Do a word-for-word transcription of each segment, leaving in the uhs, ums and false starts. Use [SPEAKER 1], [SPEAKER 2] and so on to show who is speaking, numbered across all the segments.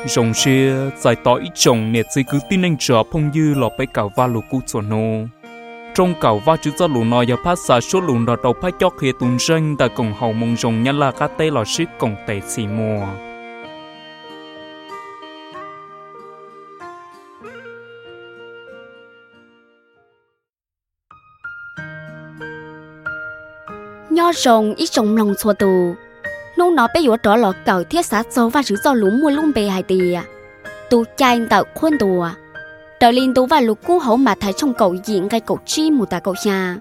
[SPEAKER 1] rồng xe giải tỏ ít chồng nè chỉ cứ tin anh chờ phong dư lọ bay cào va lù cú chuẩn nô trong cào va chữ cho lù nọ giờ phát xả số lù nọ đầu phát chót khía tuần ranh tại cổng hậu mông rồng nhăn là cá tê lọ sức cổng tệ xì mùa
[SPEAKER 2] nho rồng ít trồng lòng xua tù nô nó bé yếu đó lọ cào thiết sát dấu và chữ cho lú mua lung bề hai tì tu chai tạo khuôn tù đầu linh tú và lục cú hậu mà thấy trong cậu diện cái cậu chi một ta cậu nhà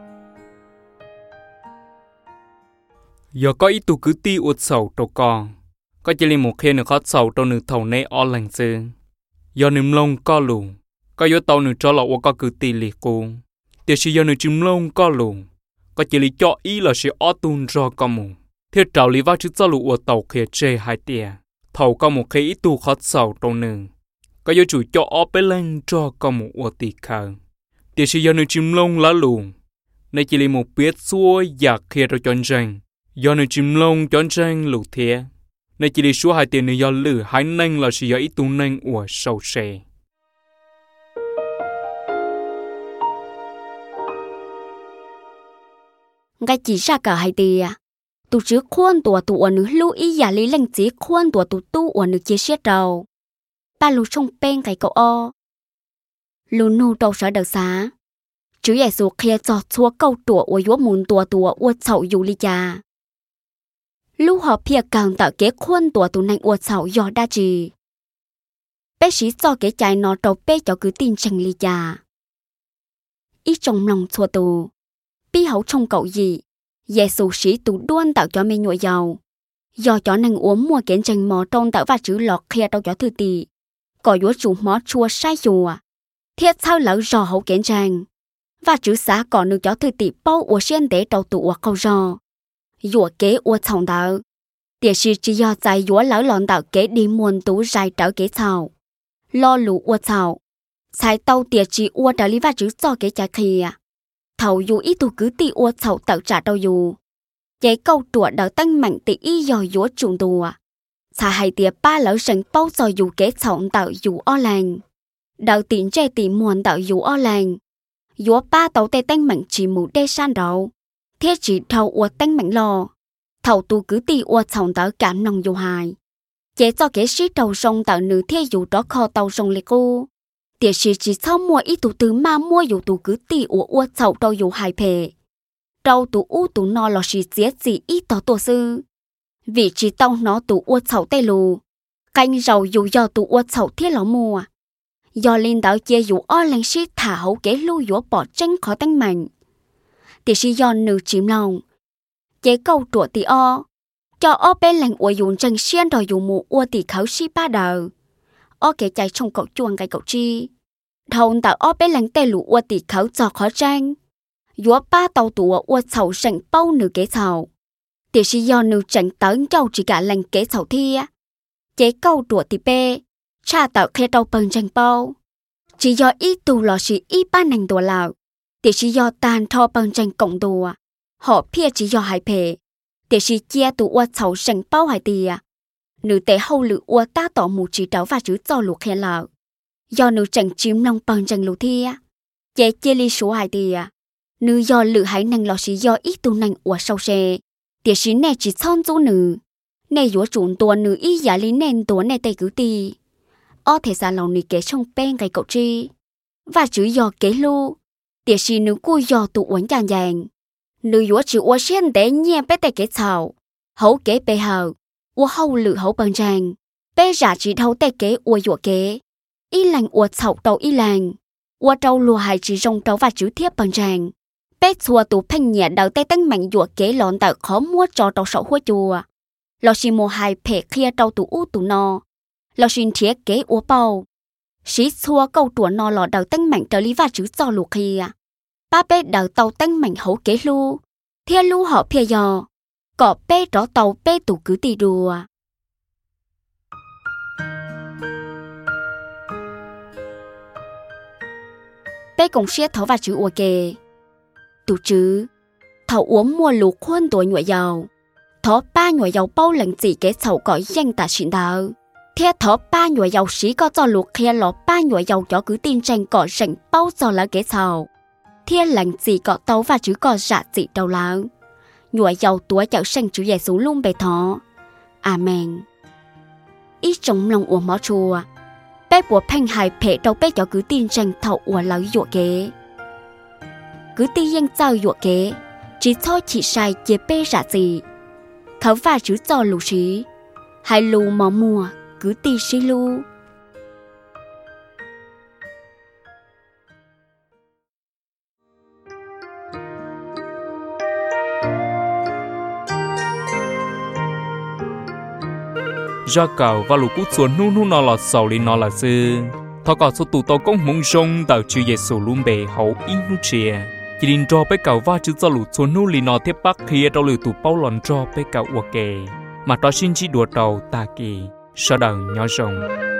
[SPEAKER 1] giờ có ít tu cứ ti uất sầu trâu con có chỉ li một khi nữa khó sầu trâu nửa thầu này on lành sư giờ nửa lông co lù có yếu tàu nửa cho lọ có cứ ti li cô để chỉ giờ nửa chim lông co lù có chỉ li cho ý là sẽ ở tuôn ra con mù thiết trào li vào chữ cho lù uất tàu kia chê hai tia thầu có một khi ít tu khó sầu trâu nửa có yếu chủ cho ở bên lên cho con một uất tì khờ để chỉ giờ nửa chim lông lá lù này chỉ li một biết xua giặc kia rồi chọn rành do nơi chim lông chọn tranh lục thiệt, nơi chỉ đi số hai tiền này do lử hai nanh là chỉ do ít tu nanh của sầu sè.
[SPEAKER 2] Cái chỉ ra cả hai tiền, tu chứa khuôn tua tu ở nước lưu ý giả lý lệnh chỉ khuôn tua tu tu ở nước chia sẻ đầu, ba lù trong bên cái cậu o, lù nô đầu sở đầu xá. Chứ ai số kia cho chua câu tủa ở yếu mùn tùa tùa ở chậu dù lý cha. Lúc họ phía càng tạo kế khuôn tùa tù nành ở chậu do đa trì. Bé sĩ cho kế chai nó trâu bé cho cứ tin chẳng lý cha. Ít trong lòng chua tù. Bí hấu trong cậu gì. Giê xu sĩ tù đoan tạo cho mê nhội giàu. Do cho nành uống mua kiến tranh mò trông tạo và chữ lọt kia đâu cho thư tì. Có yếu chủ mó chua sai chùa. Thiết sao lỡ rò hấu kiến tranh. Và chữ xã còn được cho thư tỷ bao của xuyên tế đầu tụ của câu rò. Dũa kế của chồng đạo. Địa sĩ chỉ do dài dũa lỡ lọn đạo kế đi muôn tú dài trở kế chào. Lo lũ của chào. Sai tàu địa chỉ của đạo lý và chữ cho kế trả khìa. Thầu dù ý tù cứ tỷ của chào tạo trả đâu dù. Chế câu trùa đạo tăng mạnh tỷ ý dò dũa trùng tùa. Sai hai tìa ba lỡ sẵn bao dò dù kế chào tạo dù o làng. Đạo tiện trẻ tỷ muôn tạo dù o làng. Dũa ba tàu tê tanh mạnh chỉ mù đê san đầu. Thế chỉ thầu ua tanh mạnh lò. Thầu tu cứ ti ua chồng tàu cảm nông dù hài. Chế cho kế sĩ tàu sông tạo nữ thế dù đó kho tàu sông lê cô. Tiệt sĩ chỉ sau mua ít tù tứ mà mua dù tu cứ ti ua ua chầu tàu dù hài phê. Tàu tu u tu no lò sĩ chế gì ít tàu tổ sư. Vì chỉ tàu nó tu ua chầu tê lù. Canh rầu dù do tu ua chầu thiết lò mua. Do linh đạo chia dù o lành sĩ thả hấu kế lưu dũa bỏ tranh khó tanh mạnh. Thì sĩ do nữ chìm lòng. Chế câu trụa tì o. Cho o bê lành ua dùn tranh xiên đòi dù mù ua tì khấu sĩ ba đờ. O kế chạy trong cậu chuông cái cậu chi. Thầu tạo o bê lành tê lũ ua tì khấu cho khó tranh. Dũa ba tàu tùa ua chầu sảnh bao nữ kế chầu. Thì sĩ do nữ tranh tấn châu chỉ cả lành kế chầu thia. Chế câu trụa tì bê. Cha tạo khe đầu bằng tranh bao. Chỉ do ít tù lò sĩ ít ba nành tùa lào. Thì chỉ do tàn thọ bằng tranh cộng tùa. Họ phía chỉ do hai phê. Thì chỉ chia tù ua chầu sành bao hai tìa. Nữ tế hâu lự ua ta tỏ mù chỉ tráo và chữ cho lục khe lào. Do nữ tranh chìm nông bằng tranh lục thia. Chế chia ly số hai tìa. Nữ do lự hãy nành lò sĩ do ít tù nành ua sâu xe. Thì chỉ nè chỉ son dũ nữ. Nè dũa trụn tùa nữ ý giả lý nền tùa nè tê cứ tì. Ở thể xa lòng này kế trong bên cái cậu chi. Và chữ do kế lưu. Tiệt sĩ nữ cua do tụ uống chàng dàng. Nữ dũa chữ ua xuyên tế nhẹ bế tê kế chào. Hấu kế bê hờ. Ua hâu lự hấu bằng chàng. Bê giả chỉ thấu tê kế ua dũa kế. Y lành ua chậu đầu y lành. Ua trâu lùa hài chỉ rong trâu và chữ thiếp bằng chàng. Bê chùa tụ phanh nhẹ đầu tê tánh mạnh dũa kế lọn tạo khó mua cho trâu sậu hua chùa. Lò xì mùa hài phê khía trâu tụ u tụ no. Lò xin thiết kế ua bao. Sĩ xua câu tùa no lò đầu tánh mạnh trở lý và chữ cho lục khìa. Ba bê đầu tàu tánh mạnh hấu kế lưu. Thia lưu họ phía dò. Có bê đó tàu bê tù cứ tì đùa. Bê cùng xếp thấu và chữ ua kê. Tù chứ. Thấu uống mua lục khuôn tuổi nhuệ giàu. Thó ba nhuệ giàu bao lần gì kế thấu có danh tả xịn đào. Thế thọ ba nhồi dầu sĩ có cho luộc kia lọ ba nhồi dầu cho cứ tin tranh cọ rảnh bao giờ là cái sao. Thế lạnh gì cọ tấu và chứ cọ dạ gì đâu là. Nhồi dầu túa chảo xanh chữ dạy xuống luôn bề thọ. Amen. Ít trong lòng của mỏ chùa. Bé bùa phanh hài phệ đâu bé cho cứ tin tranh thọ của lấy dụ kế. Cứ tin yên giao dụ kế. Chỉ thôi chỉ sai chế bê dạ gì. Khấu và chứ cho lù trí. Hai lù mỏ mùa. Cứ tì xí lù.
[SPEAKER 1] Ra cầu và lũ cút xuống nu nu nó là sầu li nó là dư. Thọ cầu số tụ tàu công mong rong đào chữ dễ sổ luôn bề hậu in nu chìa. Chỉ định cho bé cầu và chữ cho lũ xuống nu li nó tiếp bắc kia đâu lửa tụ bao lòn cho bé cầu ua kề. Mà đó xin chỉ đùa đầu ta kỳ. Sau đầu nhỏ rồng.